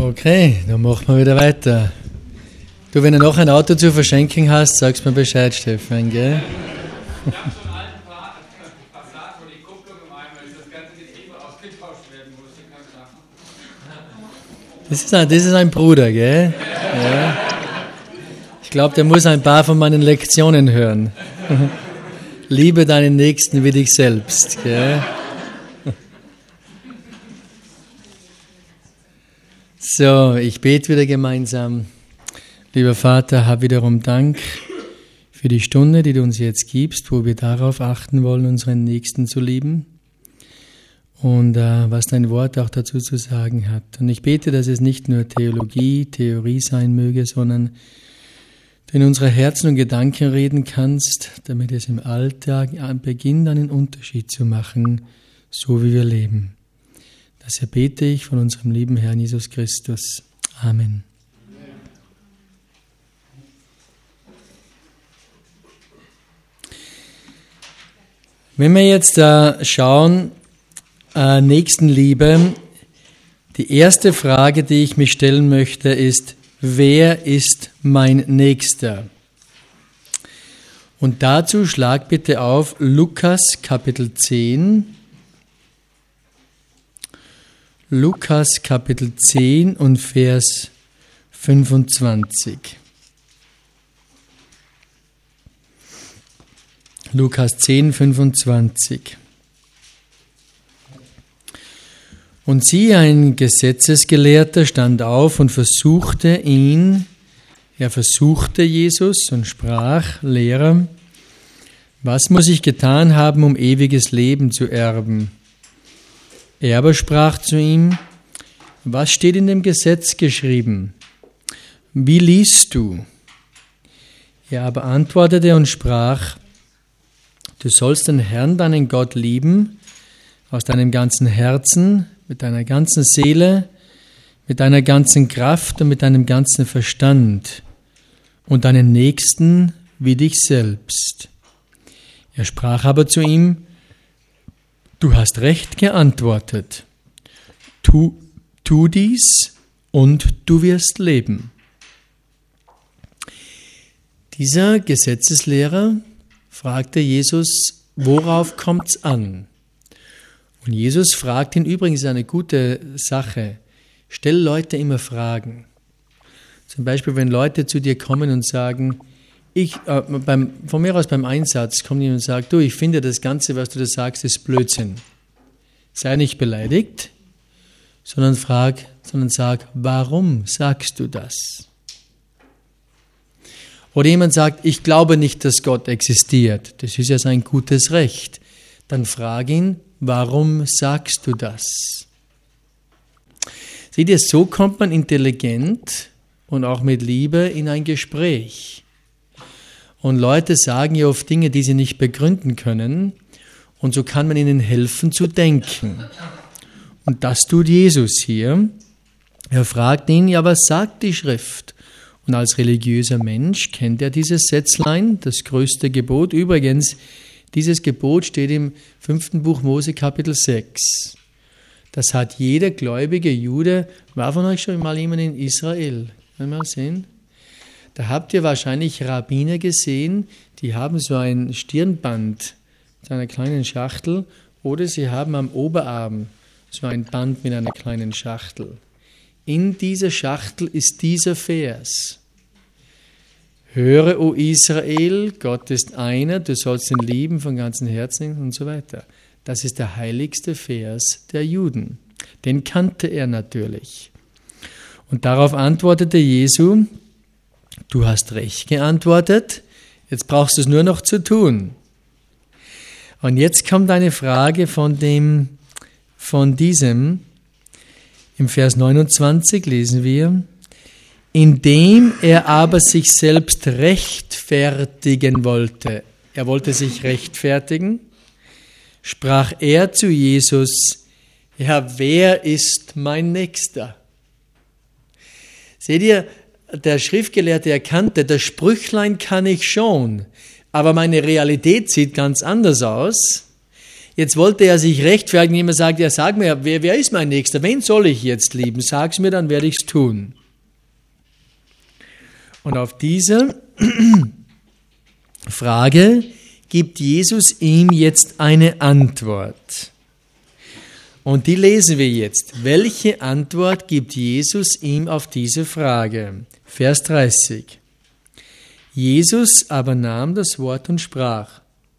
Okay, dann machen wir wieder weiter. Du, wenn du noch ein Auto zur Verschenken hast, sagst mir Bescheid, Stefan, gell? Ich habe schon einen alten Passat, wo die Kupplung im Eimer ist, das ganze Getriebe ausgetauscht werden musste. Das ist ein Bruder, gell? Ja. Ich glaube, der muss ein paar von meinen Lektionen hören. Liebe deinen Nächsten wie dich selbst, gell? So, ich bete wieder gemeinsam. Lieber Vater, hab wiederum Dank für die Stunde, die du uns jetzt gibst, wo wir darauf achten wollen, unseren Nächsten zu lieben und was dein Wort auch dazu zu sagen hat. Und ich bete, dass es nicht nur Theorie sein möge, sondern du in unsere Herzen und Gedanken reden kannst, damit es im Alltag beginnt, einen Unterschied zu machen, so wie wir leben. Das erbete ich von unserem lieben Herrn Jesus Christus. Amen. Wenn wir jetzt schauen, Nächstenliebe, die erste Frage, die ich mich stellen möchte, ist, wer ist mein Nächster? Und dazu schlag bitte auf Lukas Kapitel 10. Lukas Kapitel 10 und Vers 25. Lukas 10, 25. Und siehe, ein Gesetzesgelehrter stand auf und versuchte Jesus und sprach, Lehrer, was muss ich getan haben, um ewiges Leben zu erben? Er aber sprach zu ihm, was steht in dem Gesetz geschrieben? Wie liest du? Er aber antwortete und sprach, du sollst den Herrn, deinen Gott, lieben, aus deinem ganzen Herzen, mit deiner ganzen Seele, mit deiner ganzen Kraft und mit deinem ganzen Verstand und deinen Nächsten wie dich selbst. Er sprach aber zu ihm, du hast recht geantwortet. Tu dies und du wirst leben. Dieser Gesetzeslehrer fragte Jesus, worauf kommt's an? Und Jesus fragt ihn, übrigens eine gute Sache, stell Leute immer Fragen. Zum Beispiel, wenn Leute zu dir kommen und sagen, von mir aus beim Einsatz kommt jemand und sagt, du, ich finde das Ganze, was du da sagst, ist Blödsinn. Sei nicht beleidigt, sondern sag, warum sagst du das? Oder jemand sagt, ich glaube nicht, dass Gott existiert. Das ist ja sein gutes Recht. Dann frag ihn, warum sagst du das? Seht ihr, so kommt man intelligent und auch mit Liebe in ein Gespräch. Und Leute sagen ja oft Dinge, die sie nicht begründen können. Und so kann man ihnen helfen zu denken. Und das tut Jesus hier. Er fragt ihn, ja, was sagt die Schrift? Und als religiöser Mensch kennt er dieses Sätzlein, das größte Gebot. Übrigens, dieses Gebot steht im 5. Buch Mose, Kapitel 6. Das hat jeder gläubige Jude. War von euch schon mal jemand in Israel? Kann man mal sehen? Da habt ihr wahrscheinlich Rabbiner gesehen, die haben so ein Stirnband mit einer kleinen Schachtel oder sie haben am Oberarm so ein Band mit einer kleinen Schachtel. In dieser Schachtel ist dieser Vers. Höre, o Israel, Gott ist einer, du sollst ihn lieben von ganzem Herzen und so weiter. Das ist der heiligste Vers der Juden. Den kannte er natürlich. Und darauf antwortete Jesu, du hast recht geantwortet, jetzt brauchst du es nur noch zu tun. Und jetzt kommt eine Frage von diesem, im Vers 29 lesen wir, indem er aber sich selbst rechtfertigen wollte, er wollte sich rechtfertigen, sprach er zu Jesus, Herr, wer ist mein Nächster? Seht ihr, der Schriftgelehrte erkannte, das Sprüchlein kann ich schon, aber meine Realität sieht ganz anders aus. Jetzt wollte er sich rechtfertigen, indem er sagt, ja, sag mir, wer ist mein Nächster? Wen soll ich jetzt lieben? Sag's mir, dann werde ich's tun. Und auf diese Frage gibt Jesus ihm jetzt eine Antwort. Und die lesen wir jetzt. Welche Antwort gibt Jesus ihm auf diese Frage? Vers 30. Jesus aber nahm das Wort und sprach: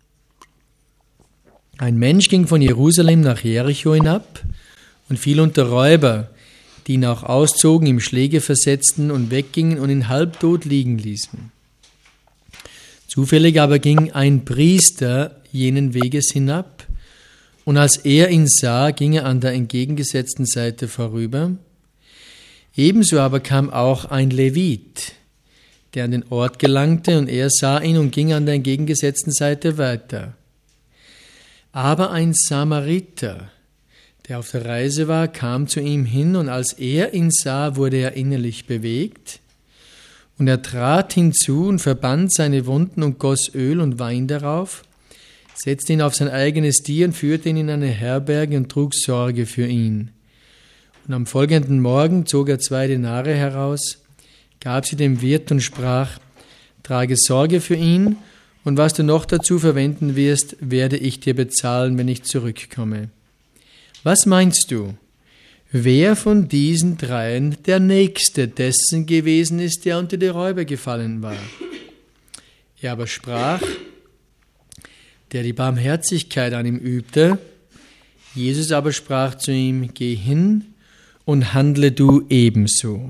Ein Mensch ging von Jerusalem nach Jericho hinab und fiel unter Räuber, die ihn auch auszogen, ihm Schläge versetzten und weggingen und ihn halbtot liegen ließen. Zufällig aber ging ein Priester jenen Weges hinab, und als er ihn sah, ging er an der entgegengesetzten Seite vorüber. Ebenso aber kam auch ein Levit, der an den Ort gelangte, und er sah ihn und ging an der entgegengesetzten Seite weiter. Aber ein Samariter, der auf der Reise war, kam zu ihm hin, und als er ihn sah, wurde er innerlich bewegt. Und er trat hinzu und verband seine Wunden und goss Öl und Wein darauf, setzte ihn auf sein eigenes Tier und führte ihn in eine Herberge und trug Sorge für ihn. Und am folgenden Morgen zog er 2 Denare heraus, gab sie dem Wirt und sprach: Trage Sorge für ihn, und was du noch dazu verwenden wirst, werde ich dir bezahlen, wenn ich zurückkomme. Was meinst du, wer von diesen 3 der Nächste dessen gewesen ist, der unter die Räuber gefallen war? Er aber sprach, der die Barmherzigkeit an ihm übte. Jesus aber sprach zu ihm: Geh hin und handle du ebenso.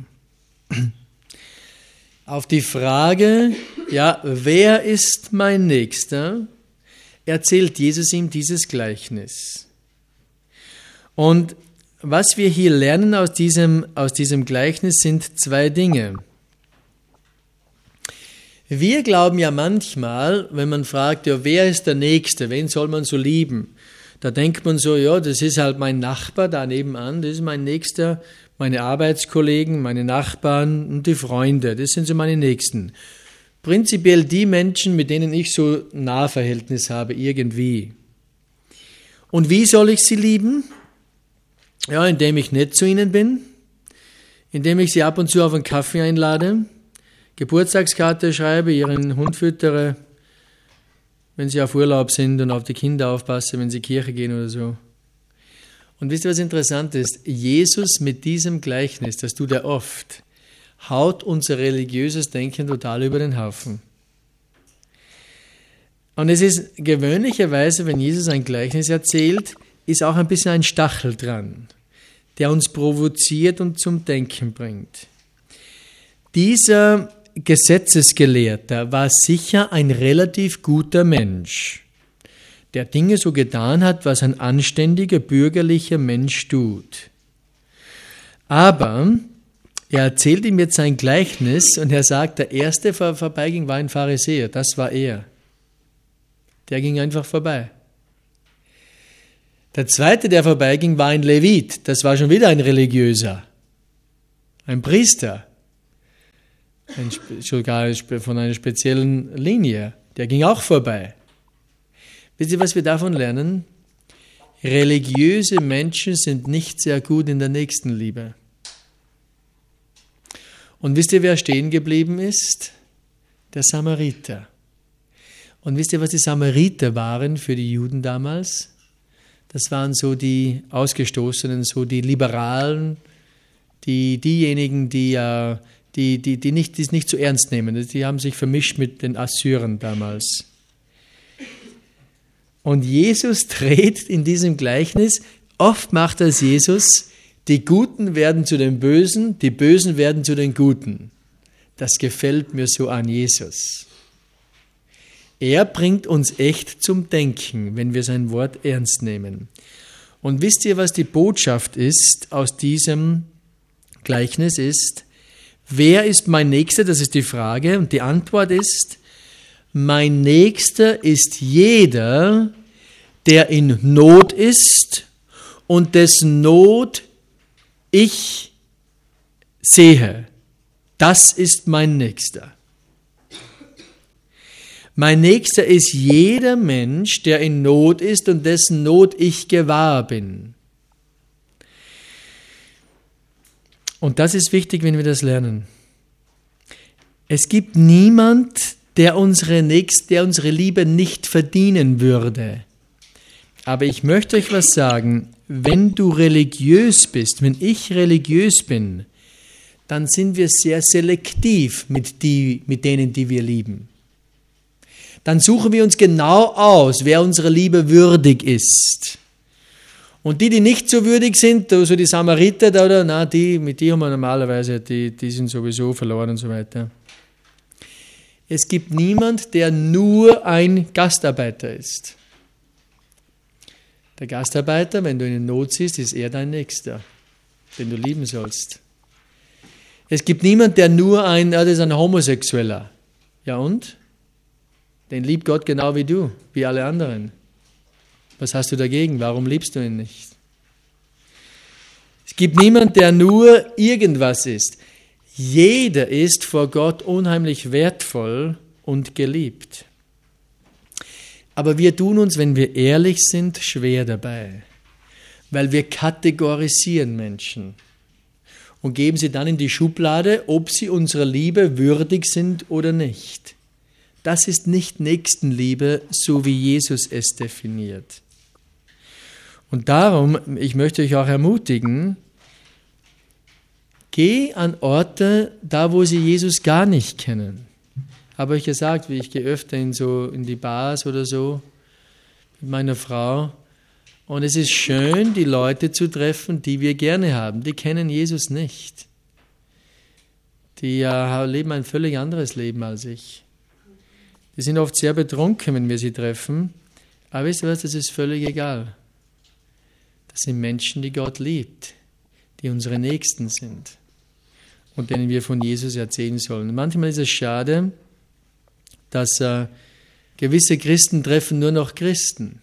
Auf die Frage, ja, wer ist mein Nächster, erzählt Jesus ihm dieses Gleichnis. Und was wir hier lernen aus diesem Gleichnis sind 2 Dinge. Wir glauben ja manchmal, wenn man fragt, ja, wer ist der Nächste, wen soll man so lieben? Da denkt man so, ja, das ist halt mein Nachbar da nebenan, das ist mein Nächster, meine Arbeitskollegen, meine Nachbarn und die Freunde, das sind so meine Nächsten. Prinzipiell die Menschen, mit denen ich so ein Nahverhältnis habe, irgendwie. Und wie soll ich sie lieben? Ja, indem ich nett zu ihnen bin, indem ich sie ab und zu auf einen Kaffee einlade, Geburtstagskarte schreibe, ihren Hund füttere, wenn sie auf Urlaub sind, und auf die Kinder aufpasse, wenn sie in die Kirche gehen oder so. Und wisst ihr, was interessant ist? Jesus mit diesem Gleichnis, das tut er oft, haut unser religiöses Denken total über den Haufen. Und es ist gewöhnlicherweise, wenn Jesus ein Gleichnis erzählt, ist auch ein bisschen ein Stachel dran, der uns provoziert und zum Denken bringt. Dieser Gesetzesgelehrter war sicher ein relativ guter Mensch, der Dinge so getan hat, was ein anständiger, bürgerlicher Mensch tut. Aber er erzählt ihm jetzt sein Gleichnis und er sagt, der erste, der vorbeiging, war ein Pharisäer, das war er. Der ging einfach vorbei. Der zweite, der vorbeiging, war ein Levit, das war schon wieder ein Religiöser, ein Priester. Sogar von einer speziellen Linie, der ging auch vorbei. Wisst ihr, was wir davon lernen? Religiöse Menschen sind nicht sehr gut in der Nächstenliebe. Und wisst ihr, wer stehen geblieben ist? Der Samariter. Und wisst ihr, was die Samariter waren für die Juden damals? Das waren so die Ausgestoßenen, so die Liberalen, diejenigen, die es nicht so ernst nehmen. Die haben sich vermischt mit den Assyrern damals. Und Jesus dreht in diesem Gleichnis, oft macht das Jesus, die Guten werden zu den Bösen, die Bösen werden zu den Guten. Das gefällt mir so an Jesus. Er bringt uns echt zum Denken, wenn wir sein Wort ernst nehmen. Und wisst ihr, was die Botschaft ist aus diesem Gleichnis ist? Wer ist mein Nächster? Das ist die Frage. Und die Antwort ist, mein Nächster ist jeder, der in Not ist und dessen Not ich sehe. Das ist mein Nächster. Mein Nächster ist jeder Mensch, der in Not ist und dessen Not ich gewahr bin. Und das ist wichtig, wenn wir das lernen. Es gibt niemand, der unsere Liebe nicht verdienen würde. Aber ich möchte euch was sagen, wenn du religiös bist, wenn ich religiös bin, dann sind wir sehr selektiv mit denen, die wir lieben. Dann suchen wir uns genau aus, wer unserer Liebe würdig ist. Und die nicht so würdig sind, so die Samariter, mit die haben wir normalerweise, die sind sowieso verloren und so weiter. Es gibt niemand, der nur ein Gastarbeiter ist. Der Gastarbeiter, wenn du in Not siehst, ist er dein Nächster, den du lieben sollst. Es gibt niemand, der nur das ist ein Homosexueller. Ja und? Den liebt Gott genau wie du, wie alle anderen. Was hast du dagegen? Warum liebst du ihn nicht? Es gibt niemand, der nur irgendwas ist. Jeder ist vor Gott unheimlich wertvoll und geliebt. Aber wir tun uns, wenn wir ehrlich sind, schwer dabei, weil wir kategorisieren Menschen und geben sie dann in die Schublade, ob sie unserer Liebe würdig sind oder nicht. Das ist nicht Nächstenliebe, so wie Jesus es definiert. Und darum, ich möchte euch auch ermutigen, geh an Orte, da wo sie Jesus gar nicht kennen. Habe ich gesagt, ich gehe öfter in die Bars oder so mit meiner Frau. Und es ist schön, die Leute zu treffen, die wir gerne haben. Die kennen Jesus nicht. Die leben ein völlig anderes Leben als ich. Die sind oft sehr betrunken, wenn wir sie treffen. Aber wisst ihr was, das ist völlig egal. Das sind Menschen, die Gott liebt, die unsere Nächsten sind und denen wir von Jesus erzählen sollen. Und manchmal ist es schade, dass gewisse Christen treffen nur noch Christen.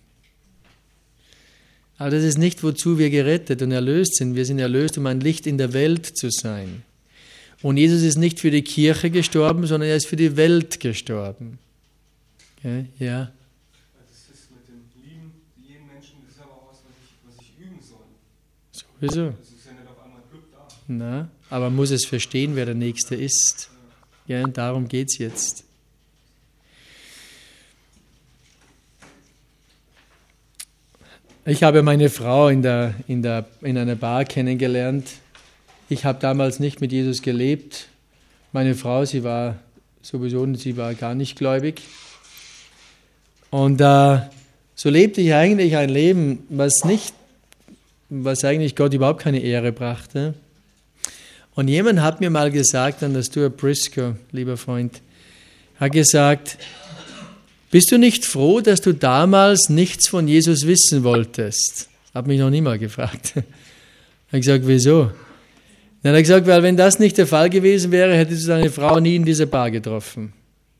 Aber das ist nicht, wozu wir gerettet und erlöst sind. Wir sind erlöst, um ein Licht in der Welt zu sein. Und Jesus ist nicht für die Kirche gestorben, sondern er ist für die Welt gestorben. Okay? Ja. Das ist mit dem Lieben jeden Menschen, das ist aber auch was ich üben soll. Sowieso. Das ist ja nicht auf einmal Glück da. Na, aber man muss es verstehen, wer der Nächste ist. Ja, und darum geht es jetzt. Ich habe meine Frau in einer Bar kennengelernt. Ich habe damals nicht mit Jesus gelebt. Meine Frau, sie war gar nicht gläubig. Und so lebte ich eigentlich ein Leben, was eigentlich Gott überhaupt keine Ehre brachte. Und jemand hat mir mal gesagt, an der Stuart Briscoe, lieber Freund, hat gesagt, bist du nicht froh, dass du damals nichts von Jesus wissen wolltest? Hat mich noch niemand gefragt. Ich habe gesagt, wieso? Dann hat er gesagt, weil wenn das nicht der Fall gewesen wäre, hättest du deine Frau nie in dieser Bar getroffen.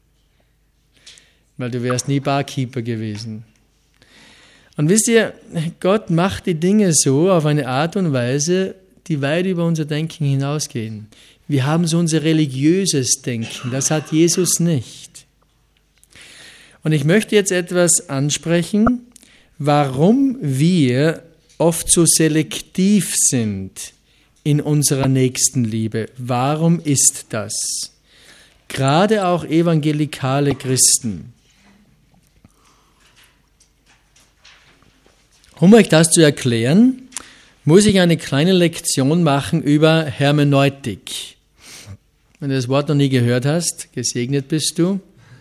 Weil du wärst nie Barkeeper gewesen. Und wisst ihr, Gott macht die Dinge so auf eine Art und Weise, die weit über unser Denken hinausgehen. Wir haben so unser religiöses Denken, das hat Jesus nicht. Und ich möchte jetzt etwas ansprechen, warum wir oft so selektiv sind in unserer Nächstenliebe. Warum ist das? Gerade auch evangelikale Christen. Um euch das zu erklären, muss ich eine kleine Lektion machen über Hermeneutik. Wenn du das Wort noch nie gehört hast, gesegnet bist du.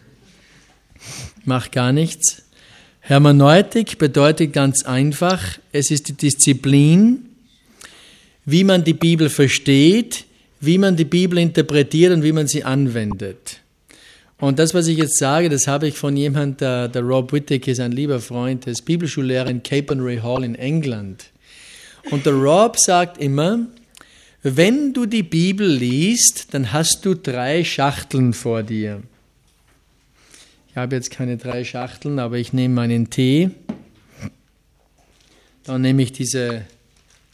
Mach gar nichts. Hermeneutik bedeutet ganz einfach, es ist die Disziplin, wie man die Bibel versteht, wie man die Bibel interpretiert und wie man sie anwendet. Und das, was ich jetzt sage, das habe ich von jemandem, der Rob Whittaker ist ein lieber Freund, der ist Bibelschullehrer in Capernwray Hall in England. Und der Rob sagt immer, wenn du die Bibel liest, dann hast du 3 Schachteln vor dir. Ich habe jetzt keine 3 Schachteln, aber ich nehme meinen Tee. Dann nehme ich diese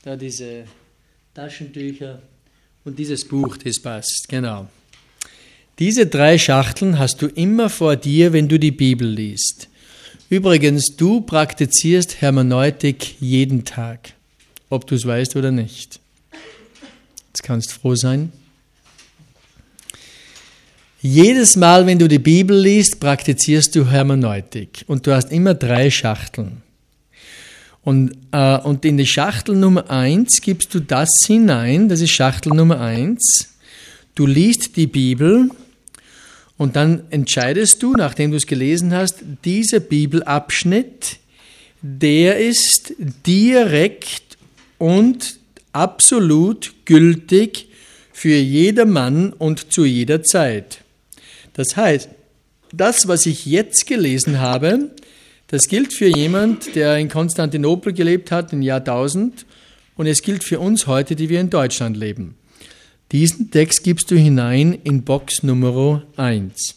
Taschentücher und dieses Buch, das passt, genau. Diese 3 Schachteln hast du immer vor dir, wenn du die Bibel liest. Übrigens, du praktizierst Hermeneutik jeden Tag, ob du es weißt oder nicht. Jetzt kannst du froh sein. Jedes Mal, wenn du die Bibel liest, praktizierst du Hermeneutik. Und du hast immer 3 Schachteln. Und in die Schachtel Nummer 1 gibst du das hinein, das ist Schachtel Nummer 1. Du liest die Bibel und dann entscheidest du, nachdem du es gelesen hast, dieser Bibelabschnitt, der ist direkt und absolut gültig für jedermann und zu jeder Zeit. Das heißt, das, was ich jetzt gelesen habe, das gilt für jemand, der in Konstantinopel gelebt hat im Jahr 1000 und es gilt für uns heute, die wir in Deutschland leben. Diesen Text gibst du hinein in Box Nummer 1.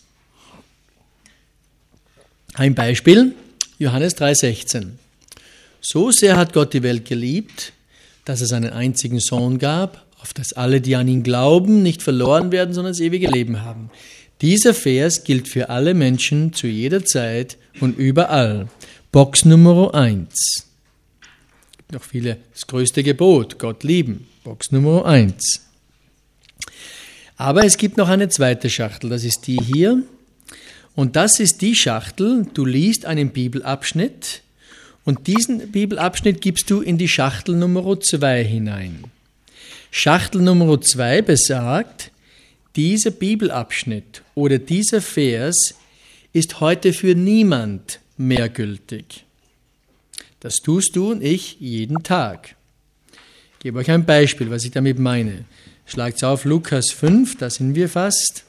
Ein Beispiel, Johannes 3,16. So sehr hat Gott die Welt geliebt, dass es einen einzigen Sohn gab, auf dass alle, die an ihn glauben, nicht verloren werden, sondern das ewige Leben haben. Dieser Vers gilt für alle Menschen zu jeder Zeit und überall. Box Nummer 1. Es gibt noch viele, das größte Gebot, Gott lieben. Box Nummer 1. Aber es gibt noch eine zweite Schachtel, das ist die hier. Und das ist die Schachtel, du liest einen Bibelabschnitt und diesen Bibelabschnitt gibst du in die Schachtel Nummer 2 hinein. Schachtel Nummer 2 besagt, dieser Bibelabschnitt oder dieser Vers ist heute für niemand mehr gültig. Das tust du und ich jeden Tag. Ich gebe euch ein Beispiel, was ich damit meine. Schlagt auf Lukas 5, da sind wir fast.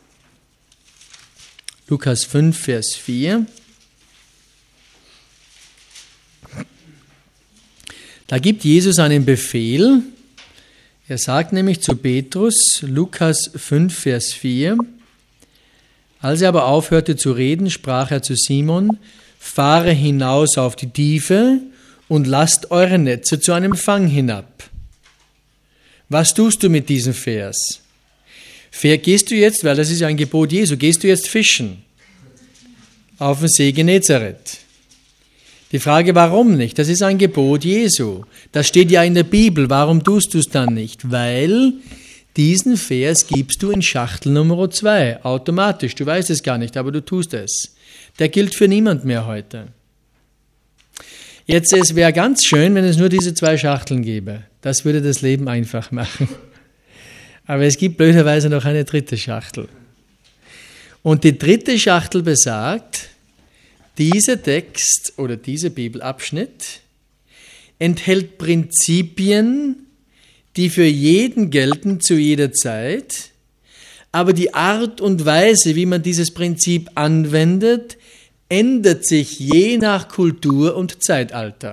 Lukas 5, Vers 4. Da gibt Jesus einen Befehl. Er sagt nämlich zu Petrus, Lukas 5, Vers 4, als er aber aufhörte zu reden, sprach er zu Simon, fahre hinaus auf die Tiefe und lasst eure Netze zu einem Fang hinab. Was tust du mit diesem Vers? Gehst du jetzt, weil das ist ja ein Gebot Jesu, gehst du jetzt fischen auf dem See Genezareth? Die Frage, warum nicht? Das ist ein Gebot Jesu. Das steht ja in der Bibel. Warum tust du es dann nicht? Weil diesen Vers gibst du in Schachtel Nummer 2, automatisch. Du weißt es gar nicht, aber du tust es. Der gilt für niemand mehr heute. Jetzt, es wäre ganz schön, wenn es nur diese 2 Schachteln gäbe. Das würde das Leben einfach machen. Aber es gibt blöderweise noch eine 3. Schachtel. Und die 3. Schachtel besagt, dieser Text oder dieser Bibelabschnitt enthält Prinzipien, die für jeden gelten zu jeder Zeit, aber die Art und Weise, wie man dieses Prinzip anwendet, ändert sich je nach Kultur und Zeitalter.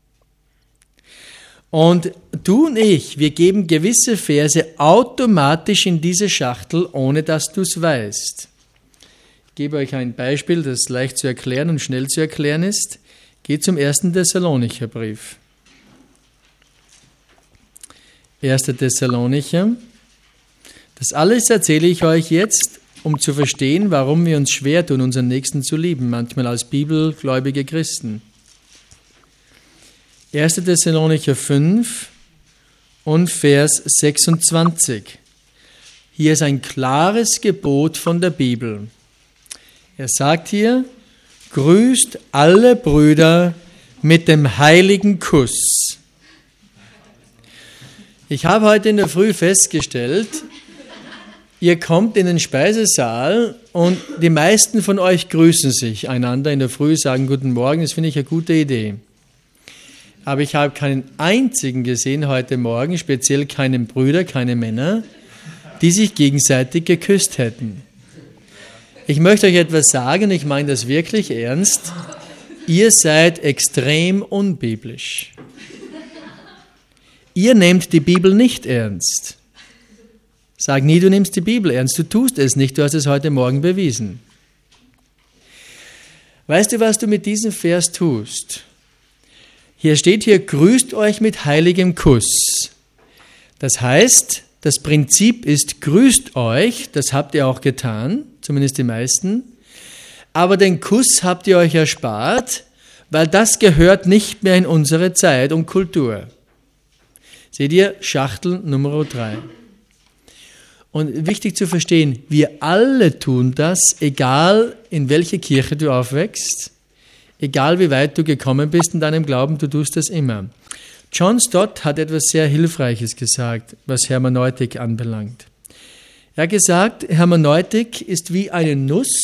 Und du und ich, wir geben gewisse Verse automatisch in diese Schachtel, ohne dass du es weißt. Ich gebe euch ein Beispiel, das leicht zu erklären und schnell zu erklären ist. Geht zum 1. Thessalonicher Brief. 1. Thessalonicher. Das alles erzähle ich euch jetzt, um zu verstehen, warum wir uns schwer tun, unseren Nächsten zu lieben, manchmal als bibelgläubige Christen. 1. Thessalonicher 5 und Vers 26. Hier ist ein klares Gebot von der Bibel. Er sagt hier, grüßt alle Brüder mit dem heiligen Kuss. Ich habe heute in der Früh festgestellt, ihr kommt in den Speisesaal und die meisten von euch grüßen sich einander in der Früh, sagen Guten Morgen, das finde ich eine gute Idee. Aber ich habe keinen einzigen gesehen heute Morgen, speziell keinen Brüder, keine Männer, die sich gegenseitig geküsst hätten. Ich möchte euch etwas sagen, ich meine das wirklich ernst. Ihr seid extrem unbiblisch. Ihr nehmt die Bibel nicht ernst. Sag nie, du nimmst die Bibel ernst. Du tust es nicht, du hast es heute Morgen bewiesen. Weißt du, was du mit diesem Vers tust? Hier steht grüßt euch mit heiligem Kuss. Das heißt, Das Prinzip ist, grüßt euch, das habt ihr auch getan, zumindest die meisten, aber den Kuss habt ihr euch erspart, weil das gehört nicht mehr in unsere Zeit und Kultur. Seht ihr, Schachtel Nummer 3. Und wichtig zu verstehen, wir alle tun das, egal in welche Kirche du aufwächst, egal wie weit du gekommen bist in deinem Glauben, du tust das immer. John Stott hat etwas sehr Hilfreiches gesagt, was Hermeneutik anbelangt. Er hat gesagt, Hermeneutik ist wie eine Nuss,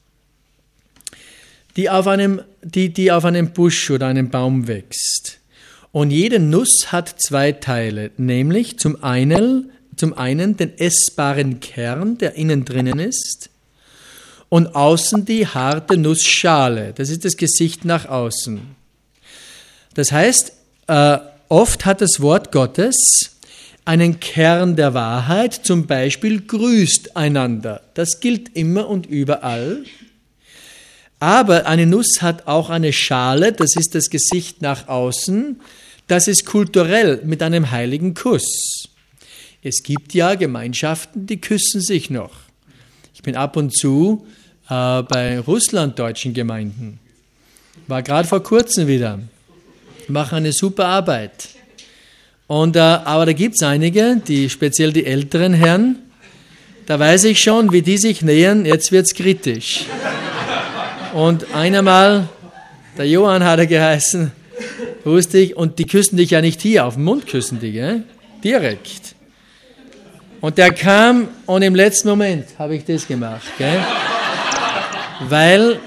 die auf einem Busch oder einem Baum wächst. Und jede Nuss hat 2 Teile, nämlich zum einen den essbaren Kern, der innen drinnen ist, und außen die harte Nussschale. Das ist das Gesicht nach außen. Das heißt, oft hat das Wort Gottes einen Kern der Wahrheit, zum Beispiel grüßt einander. Das gilt immer und überall. Aber eine Nuss hat auch eine Schale, das ist das Gesicht nach außen, das ist kulturell mit einem heiligen Kuss. Es gibt ja Gemeinschaften, die küssen sich noch. Ich bin ab und zu bei russlanddeutschen Gemeinden. War gerade vor kurzem wieder. Machen eine super Arbeit. Aber da gibt es einige, speziell die älteren Herren, da weiß ich schon, wie die sich nähern, jetzt wird es kritisch. Und einmal, der Johann hat er geheißen, wusste ich, und die küssen dich ja nicht hier, auf den Mund küssen die, gell? Direkt. Und der kam und im letzten Moment habe ich das gemacht, gell? Weil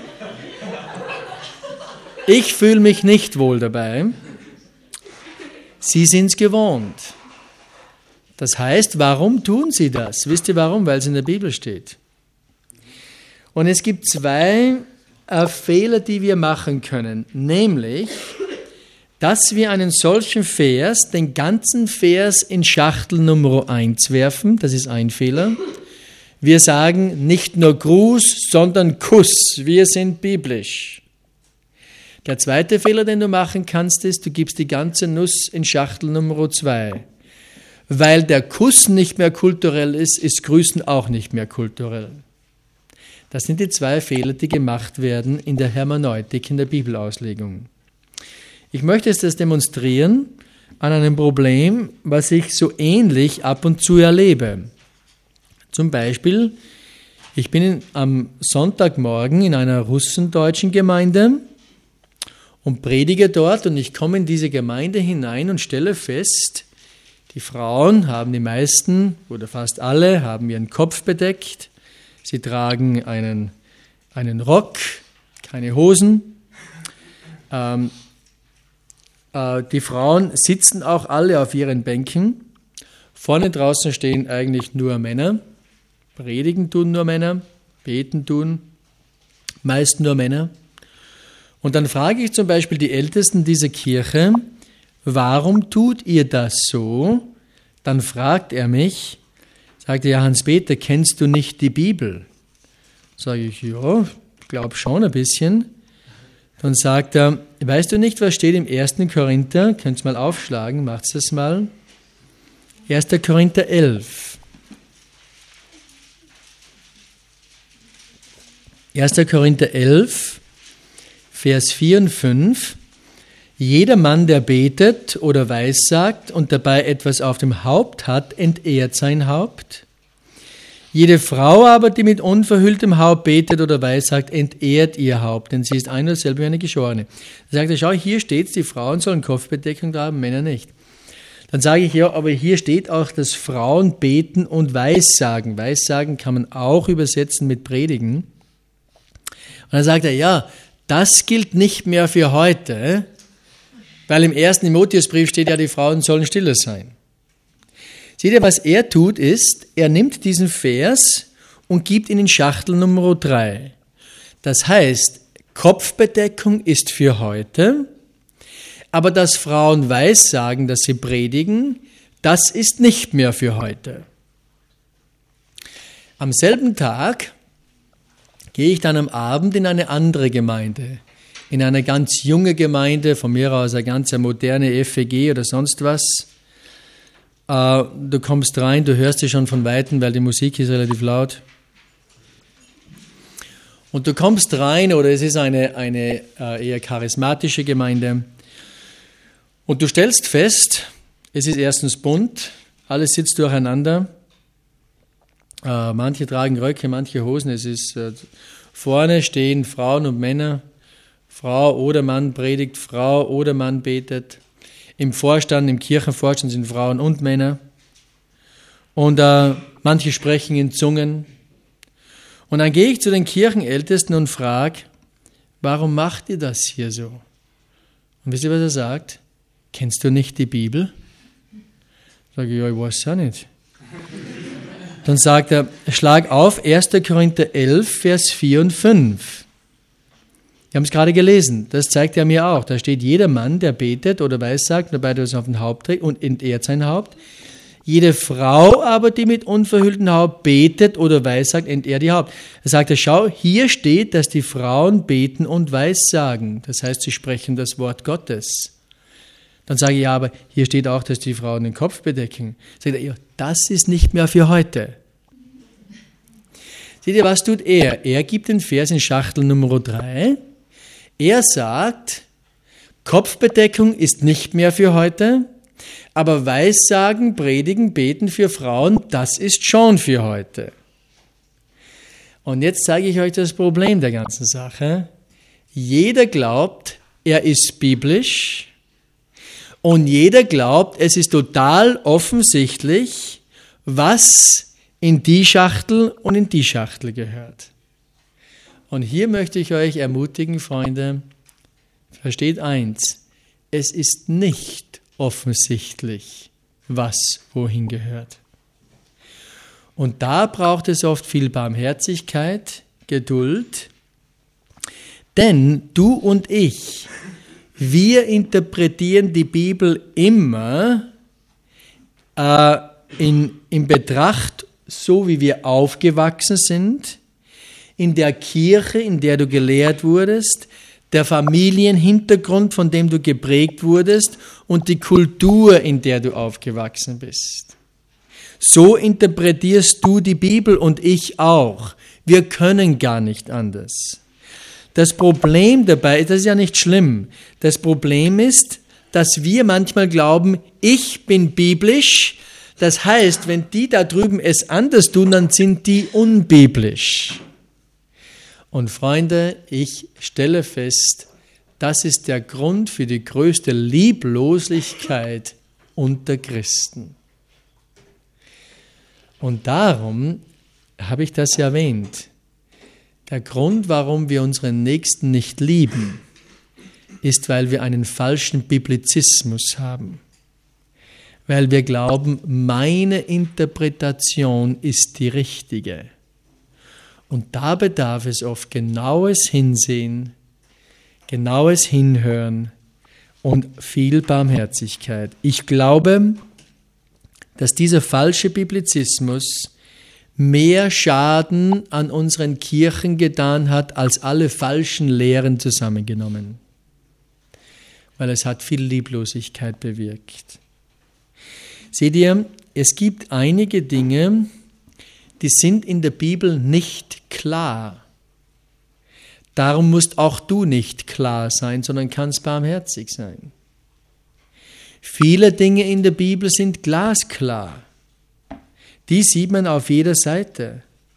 ich fühle mich nicht wohl dabei. Sie sind es gewohnt. Das heißt, warum tun sie das? Wisst ihr warum? Weil es in der Bibel steht. Und es gibt 2 Fehler, die wir machen können, nämlich, dass wir einen solchen Vers, den ganzen Vers in Schachtel Nummer 1 werfen, das ist ein Fehler. Wir sagen nicht nur Gruß, sondern Kuss, wir sind biblisch. Der zweite Fehler, den du machen kannst, ist, du gibst die ganze Nuss in Schachtel Nummer 2. Weil der Kuss nicht mehr kulturell ist, ist Grüßen auch nicht mehr kulturell. Das sind die 2 Fehler, die gemacht werden in der Hermeneutik, in der Bibelauslegung. Ich möchte jetzt das demonstrieren an einem Problem, was ich so ähnlich ab und zu erlebe. Zum Beispiel, ich bin am Sonntagmorgen in einer russendeutschen Gemeinde und predige dort, und ich komme in diese Gemeinde hinein und stelle fest, die Frauen haben, die meisten oder fast alle, haben ihren Kopf bedeckt. Sie tragen einen Rock, keine Hosen. Die Frauen sitzen auch alle auf ihren Bänken. Vorne draußen stehen eigentlich nur Männer. Predigen tun nur Männer, beten tun meist nur Männer. Und dann frage ich zum Beispiel die Ältesten dieser Kirche, warum tut ihr das so? Dann fragt er mich, sagt er, ja, Hans-Peter, kennst du nicht die Bibel? Sage ich, ja, ich glaube schon ein bisschen. Dann sagt er, weißt du nicht, was steht im 1. Korinther? Könnt ihr mal aufschlagen, macht das mal. 1. Korinther 11. 1. Korinther 11, Vers 4 und 5. Jeder Mann, der betet oder weissagt und dabei etwas auf dem Haupt hat, entehrt sein Haupt. Jede Frau aber, die mit unverhülltem Haupt betet oder weissagt, entehrt ihr Haupt, denn sie ist ein und dasselbe wie eine Geschorene. Da sagt er, schau, hier steht es, die Frauen sollen Kopfbedeckung tragen, Männer nicht. Dann sage ich, ja, aber hier steht auch, dass Frauen beten und weissagen. Weissagen kann man auch übersetzen mit predigen. Und dann sagt er, ja, das gilt nicht mehr für heute, weil im 1. Timotheusbrief steht ja, die Frauen sollen stille sein. Seht ihr, was er tut ist, er nimmt diesen Vers und gibt ihn in Schachtel Nummer 3. Das heißt, Kopfbedeckung ist für heute, aber dass Frauen weissagen, dass sie predigen, das ist nicht mehr für heute. Am selben Tag gehe ich dann am Abend in eine andere Gemeinde, in eine ganz junge Gemeinde, von mir aus eine ganz moderne FEG oder sonst was. Du kommst rein, du hörst sie schon von Weitem, weil die Musik ist relativ laut. Und du kommst rein, oder es ist eine eher charismatische Gemeinde. Und du stellst fest, es ist erstens bunt, alles sitzt durcheinander. Manche tragen Röcke, manche Hosen. Es ist vorne stehen Frauen und Männer. Frau oder Mann predigt, Frau oder Mann betet. Im Vorstand, im Kirchenvorstand sind Frauen und Männer. Und manche sprechen in Zungen. Und dann gehe ich zu den Kirchenältesten und frage, warum macht ihr das hier so? Und wisst ihr, was er sagt? Kennst du nicht die Bibel? Sage ich, ja, ich weiß es auch nicht. Dann sagt er, schlag auf 1. Korinther 11, Vers 4 und 5. Wir haben es gerade gelesen, das zeigt er mir auch. Da steht, jeder Mann, der betet oder weissagt, dabei das auf den Haupt trägt und entehrt sein Haupt. Jede Frau aber, die mit unverhülltem Haupt betet oder weissagt, entehrt ihr Haupt. Er sagt, schau, hier steht, dass die Frauen beten und weissagen. Das heißt, sie sprechen das Wort Gottes. Dann sage ich, ja, aber hier steht auch, dass die Frauen den Kopf bedecken. Sagt er, ja, das ist nicht mehr für heute. Seht ihr, was tut er? Er gibt den Vers in Schachtel Nummer 3. Er sagt, Kopfbedeckung ist nicht mehr für heute, aber Weissagen, Predigen, Beten für Frauen, das ist schon für heute. Und jetzt zeige ich euch das Problem der ganzen Sache. Jeder glaubt, er ist biblisch und jeder glaubt, es ist total offensichtlich, was in die Schachtel und in die Schachtel gehört. Und hier möchte ich euch ermutigen, Freunde, versteht eins, es ist nicht offensichtlich, was wohin gehört. Und da braucht es oft viel Barmherzigkeit, Geduld, denn du und ich, wir interpretieren die Bibel immer in Betracht, so wie wir aufgewachsen sind, in der Kirche, in der du gelehrt wurdest, der Familienhintergrund, von dem du geprägt wurdest und die Kultur, in der du aufgewachsen bist. So interpretierst du die Bibel und ich auch. Wir können gar nicht anders. Das Problem dabei, das ist ja nicht schlimm, das Problem ist, dass wir manchmal glauben, ich bin biblisch, das heißt, wenn die da drüben es anders tun, dann sind die unbiblisch. Und Freunde, ich stelle fest, das ist der Grund für die größte Lieblosigkeit unter Christen. Und darum habe ich das erwähnt. Der Grund, warum wir unseren Nächsten nicht lieben, ist, weil wir einen falschen Biblizismus haben. Weil wir glauben, meine Interpretation ist die richtige. Und da bedarf es oft genaues Hinsehen, genaues Hinhören und viel Barmherzigkeit. Ich glaube, dass dieser falsche Biblizismus mehr Schaden an unseren Kirchen getan hat, als alle falschen Lehren zusammengenommen. Weil es hat viel Lieblosigkeit bewirkt. Seht ihr, es gibt einige Dinge, die sind in der Bibel nicht klar. Darum musst auch du nicht klar sein, sondern kannst barmherzig sein. Viele Dinge in der Bibel sind glasklar. Die sieht man auf jeder Seite.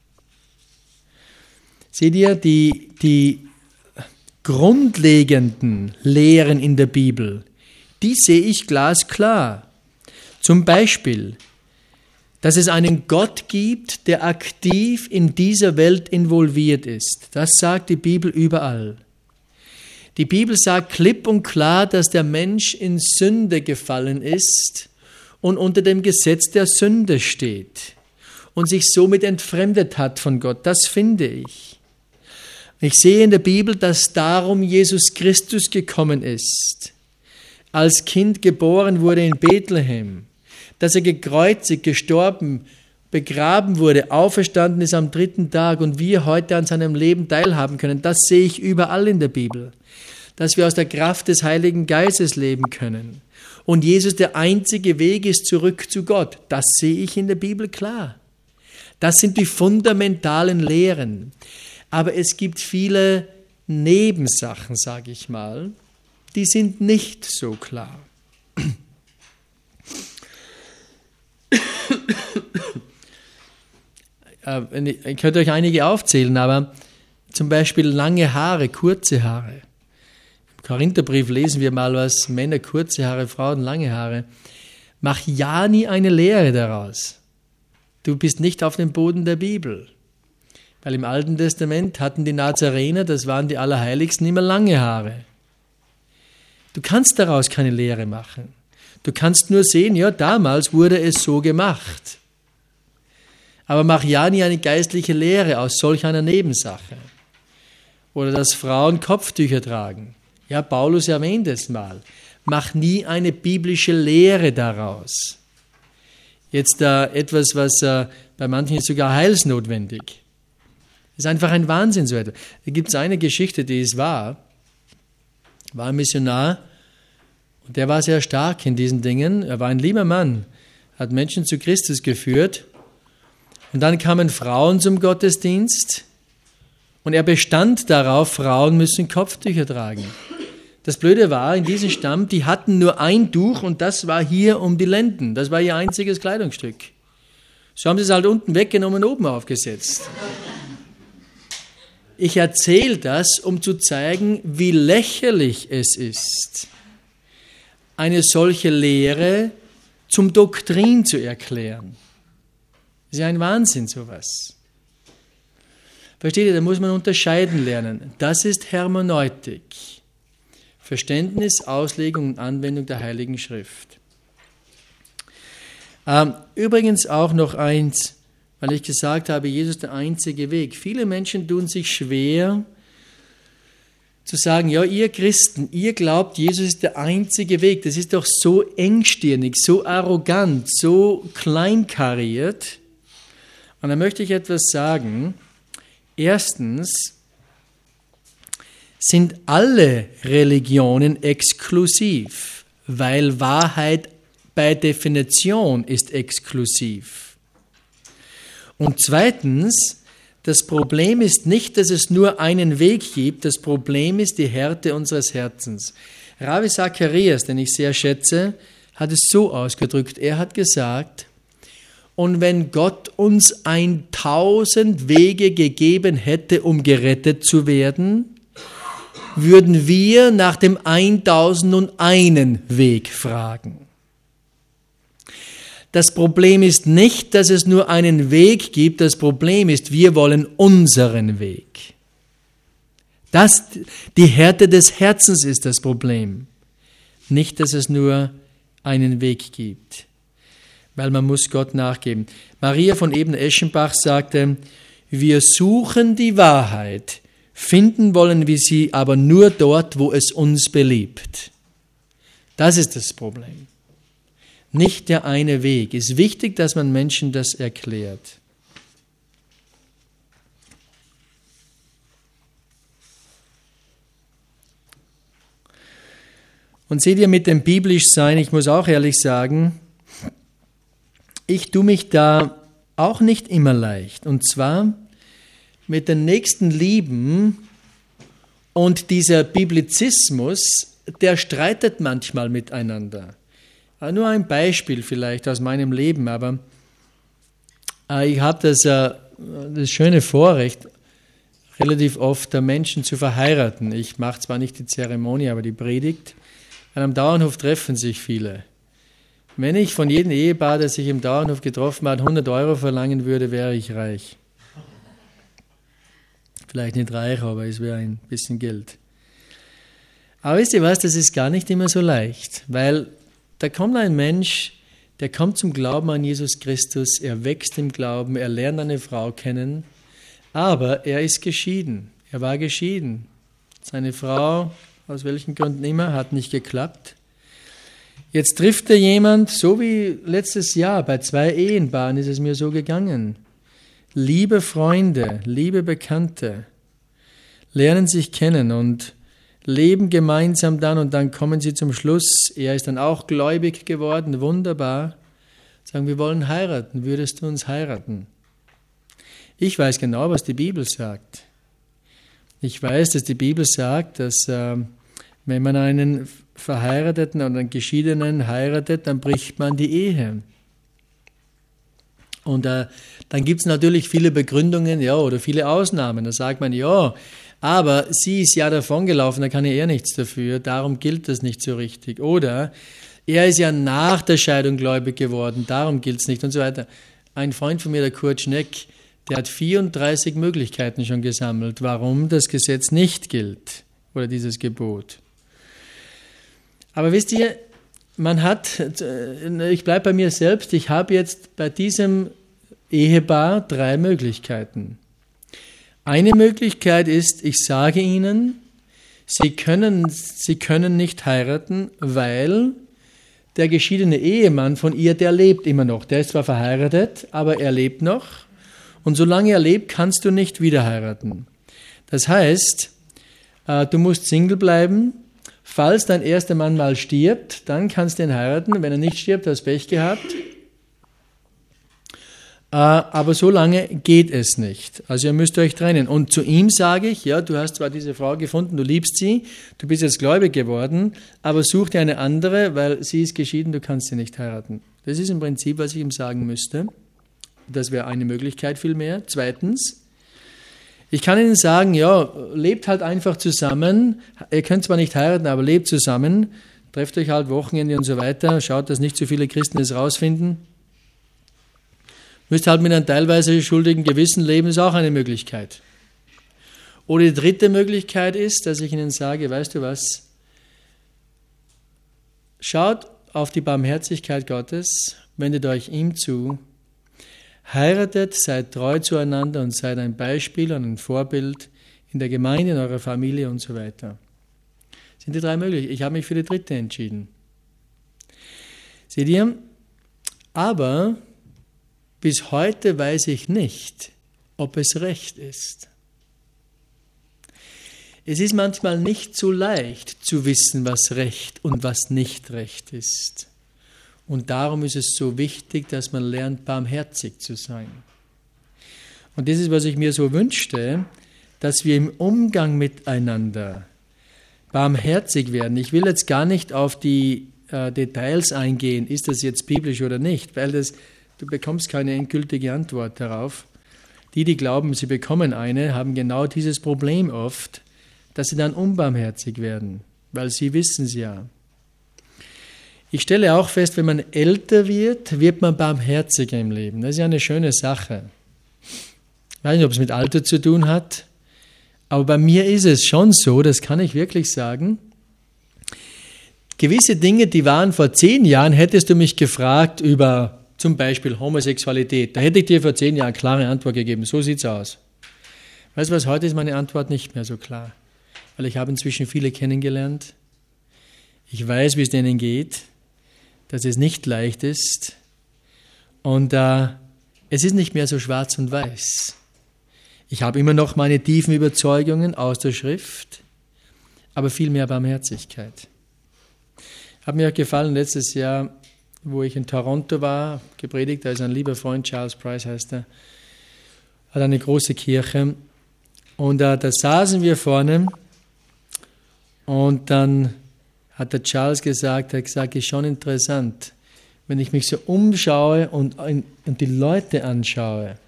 Seht ihr, die grundlegenden Lehren in der Bibel, die sehe ich glasklar. Zum Beispiel, dass es einen Gott gibt, der aktiv in dieser Welt involviert ist. Das sagt die Bibel überall. Die Bibel sagt klipp und klar, dass der Mensch in Sünde gefallen ist und unter dem Gesetz der Sünde steht und sich somit entfremdet hat von Gott. Das finde ich. Ich sehe in der Bibel, dass darum Jesus Christus gekommen ist, als Kind geboren wurde in Bethlehem, dass er gekreuzigt, gestorben, begraben wurde, auferstanden ist am 3. Tag und wir heute an seinem Leben teilhaben können. Das sehe ich überall in der Bibel. Dass wir aus der Kraft des Heiligen Geistes leben können. und Jesus der einzige Weg ist zurück zu Gott. Das sehe ich in der Bibel klar. Das sind die fundamentalen Lehren. Aber es gibt viele Nebensachen, sage ich mal, die sind nicht so klar. Ich könnte euch einige aufzählen, aber zum Beispiel lange Haare, kurze Haare. Im Korintherbrief lesen wir mal was, Männer kurze Haare, Frauen lange Haare. Mach ja nie eine Lehre daraus. Du bist nicht auf dem Boden der Bibel. Weil im Alten Testament hatten die Nazarener, das waren die Allerheiligsten, immer lange Haare. Du kannst daraus keine Lehre machen. Du kannst nur sehen, ja, damals wurde es so gemacht. Aber mach ja nie eine geistliche Lehre aus solch einer Nebensache. Oder dass Frauen Kopftücher tragen. Ja, Paulus erwähnt es mal. Mach nie eine biblische Lehre daraus. Jetzt etwas, was bei manchen ist sogar heilsnotwendig. Das ist einfach ein Wahnsinn, so etwas. Da gibt es eine Geschichte, die ist wahr. War ein Missionar und der war sehr stark in diesen Dingen. Er war ein lieber Mann, hat Menschen zu Christus geführt. Und dann kamen Frauen zum Gottesdienst und er bestand darauf, Frauen müssen Kopftücher tragen. Das Blöde war, in diesem Stamm, die hatten nur ein Tuch und das war hier um die Lenden. Das war ihr einziges Kleidungsstück. So haben sie es halt unten weggenommen und oben aufgesetzt. Ich erzähle das, um zu zeigen, wie lächerlich es ist, eine solche Lehre zum Doktrin zu erklären. Das ist ja ein Wahnsinn, sowas. Versteht ihr, da muss man unterscheiden lernen. Das ist Hermeneutik. Verständnis, Auslegung und Anwendung der Heiligen Schrift. Übrigens auch noch eins, weil ich gesagt habe, Jesus der einzige Weg. Viele Menschen tun sich schwer zu sagen, ja, ihr Christen, ihr glaubt, Jesus ist der einzige Weg. Das ist doch so engstirnig, so arrogant, so kleinkariert. Und da möchte ich etwas sagen. Erstens sind alle Religionen exklusiv, weil Wahrheit bei Definition ist exklusiv. Und zweitens, das Problem ist nicht, dass es nur einen Weg gibt, das Problem ist die Härte unseres Herzens. Ravi Zacharias, den ich sehr schätze, hat es so ausgedrückt, er hat gesagt, und wenn Gott uns 1000 Wege gegeben hätte, um gerettet zu werden, würden wir nach dem 1001. Weg fragen. Das Problem ist nicht, dass es nur einen Weg gibt, das Problem ist, wir wollen unseren Weg. Die Härte des Herzens ist das Problem. Nicht, dass es nur einen Weg gibt, weil man muss Gott nachgeben. Maria von Ebner-Eschenbach sagte, wir suchen die Wahrheit, finden wollen wir sie aber nur dort, wo es uns beliebt. Das ist das Problem. Nicht der eine Weg. Es ist wichtig, dass man Menschen das erklärt. Und seht ihr mit dem Biblischsein, ich muss auch ehrlich sagen, ich tue mich da auch nicht immer leicht. Und zwar mit den nächsten Lieben und dieser Biblizismus, der streitet manchmal miteinander. Nur ein Beispiel vielleicht aus meinem Leben, aber ich habe das schöne Vorrecht, relativ oft Menschen zu verheiraten. Ich mache zwar nicht die Zeremonie, aber die Predigt, weil am Dauernhof treffen sich viele. Wenn ich von jedem Ehepaar, das sich im Dauernhof getroffen hat, 100 € verlangen würde, wäre ich reich. Vielleicht nicht reich, aber es wäre ein bisschen Geld. Aber wisst ihr was, das ist gar nicht immer so leicht, weil da kommt ein Mensch, der kommt zum Glauben an Jesus Christus, er wächst im Glauben, er lernt eine Frau kennen, aber er ist geschieden, er war geschieden. Seine Frau, aus welchen Gründen immer, hat nicht geklappt. Jetzt trifft er jemand, so wie letztes Jahr bei 2 Ehepaaren ist es mir so gegangen. Liebe Freunde, liebe Bekannte, lernen sich kennen und leben gemeinsam dann und dann kommen sie zum Schluss, er ist dann auch gläubig geworden, wunderbar, sagen, wir wollen heiraten, würdest du uns heiraten? Ich weiß genau, was die Bibel sagt. Ich weiß, dass die Bibel sagt, dass wenn man einen Verheirateten oder einen Geschiedenen heiratet, dann bricht man die Ehe. Und dann gibt es natürlich viele Begründungen, ja, oder viele Ausnahmen. Da sagt man, ja, aber sie ist ja davongelaufen, da kann ja er nichts dafür, darum gilt das nicht so richtig. Oder er ist ja nach der Scheidung gläubig geworden, darum gilt es nicht und so weiter. Ein Freund von mir, der Kurt Schneck, der hat 34 Möglichkeiten schon gesammelt, warum das Gesetz nicht gilt oder dieses Gebot. Aber wisst ihr, ich bleibe bei mir selbst, ich habe jetzt bei diesem Ehepaar 3 Möglichkeiten. Eine Möglichkeit ist, ich sage ihnen, sie können nicht heiraten, weil der geschiedene Ehemann von ihr, der lebt immer noch. Der ist zwar verheiratet, aber er lebt noch. Und solange er lebt, kannst du nicht wieder heiraten. Das heißt, du musst Single bleiben. Falls dein erster Mann mal stirbt, dann kannst du ihn heiraten. Wenn er nicht stirbt, hast du Pech gehabt. Aber so lange geht es nicht. Also ihr müsst euch trennen. Und zu ihm sage ich, ja, du hast zwar diese Frau gefunden, du liebst sie, du bist jetzt gläubig geworden, aber such dir eine andere, weil sie ist geschieden, du kannst sie nicht heiraten. Das ist im Prinzip, was ich ihm sagen müsste. Das wäre eine Möglichkeit vielmehr. Zweitens, ich kann Ihnen sagen, ja, lebt halt einfach zusammen. Ihr könnt zwar nicht heiraten, aber lebt zusammen. Trefft euch halt Wochenende und so weiter. Schaut, dass nicht so viele Christen es rausfinden. Müsst halt mit einem teilweise schuldigen Gewissen leben, ist auch eine Möglichkeit. Oder die dritte Möglichkeit ist, dass ich Ihnen sage, weißt du was? Schaut auf die Barmherzigkeit Gottes, wendet euch ihm zu, heiratet, seid treu zueinander und seid ein Beispiel und ein Vorbild in der Gemeinde, in eurer Familie und so weiter. Das sind die 3 möglich. Ich habe mich für die dritte entschieden. Seht ihr? Aber bis heute weiß ich nicht, ob es recht ist. Es ist manchmal nicht so leicht zu wissen, was recht und was nicht recht ist. Und darum ist es so wichtig, dass man lernt, barmherzig zu sein. Und das ist, was ich mir so wünschte, dass wir im Umgang miteinander barmherzig werden. Ich will jetzt gar nicht auf die Details eingehen, ist das jetzt biblisch oder nicht, weil du bekommst keine endgültige Antwort darauf. Die glauben, sie bekommen eine, haben genau dieses Problem oft, dass sie dann unbarmherzig werden, weil sie wissen es ja. Ich stelle auch fest, wenn man älter wird man barmherziger im Leben. Das ist ja eine schöne Sache. Ich weiß nicht, ob es mit Alter zu tun hat, aber bei mir ist es schon so, das kann ich wirklich sagen. Gewisse Dinge, die waren vor 10 Jahren, hättest du mich gefragt über zum Beispiel Homosexualität. Da hätte ich dir vor 10 Jahren eine klare Antwort gegeben. So sieht es aus. Weißt du was, heute ist meine Antwort nicht mehr so klar. Weil ich habe inzwischen viele kennengelernt. Ich weiß, wie es denen geht, dass es nicht leicht ist. Und es ist nicht mehr so schwarz und weiß. Ich habe immer noch meine tiefen Überzeugungen aus der Schrift, aber viel mehr Barmherzigkeit. Hat mir auch gefallen, letztes Jahr, wo ich in Toronto war, gepredigt, da ist ein lieber Freund, Charles Price heißt er, hat eine große Kirche. Und da saßen wir vorne und dann hat der Charles gesagt, ist schon interessant, wenn ich mich so umschaue und die Leute anschaue.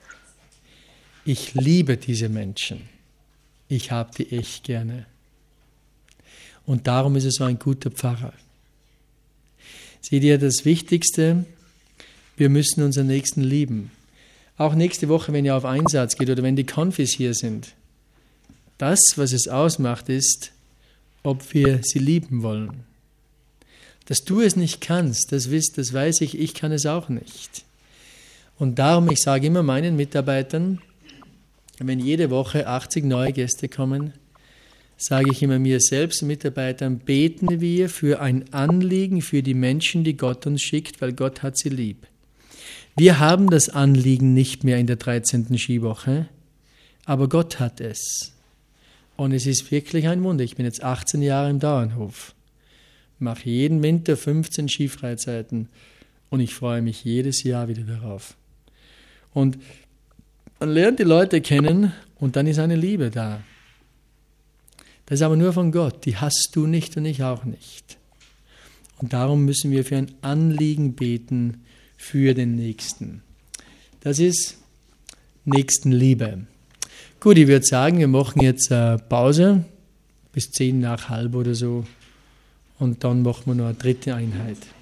Ich liebe diese Menschen. Ich habe die echt gerne. Und darum ist er so ein guter Pfarrer. Seht ihr, das Wichtigste, wir müssen unseren Nächsten lieben. Auch nächste Woche, wenn ihr auf Einsatz geht oder wenn die Konfis hier sind. Das, was es ausmacht, ist, ob wir sie lieben wollen. Dass du es nicht kannst, das weiß ich kann es auch nicht. Und darum, ich sage immer meinen Mitarbeitern, wenn jede Woche 80 neue Gäste kommen, sage ich immer mir selbst und Mitarbeitern, beten wir für ein Anliegen für die Menschen, die Gott uns schickt, weil Gott hat sie lieb. Wir haben das Anliegen nicht mehr in der 13. Skiwoche, aber Gott hat es. Und es ist wirklich ein Wunder. Ich bin jetzt 18 Jahre im Dauernhof, mache jeden Winter 15 Skifreizeiten und ich freue mich jedes Jahr wieder darauf. Und man lernt die Leute kennen und dann ist eine Liebe da. Das ist aber nur von Gott. Die hast du nicht und ich auch nicht. Und darum müssen wir für ein Anliegen beten für den Nächsten. Das ist Nächstenliebe. Gut, ich würde sagen, wir machen jetzt Pause bis 10 nach halb oder so und dann machen wir noch eine dritte Einheit.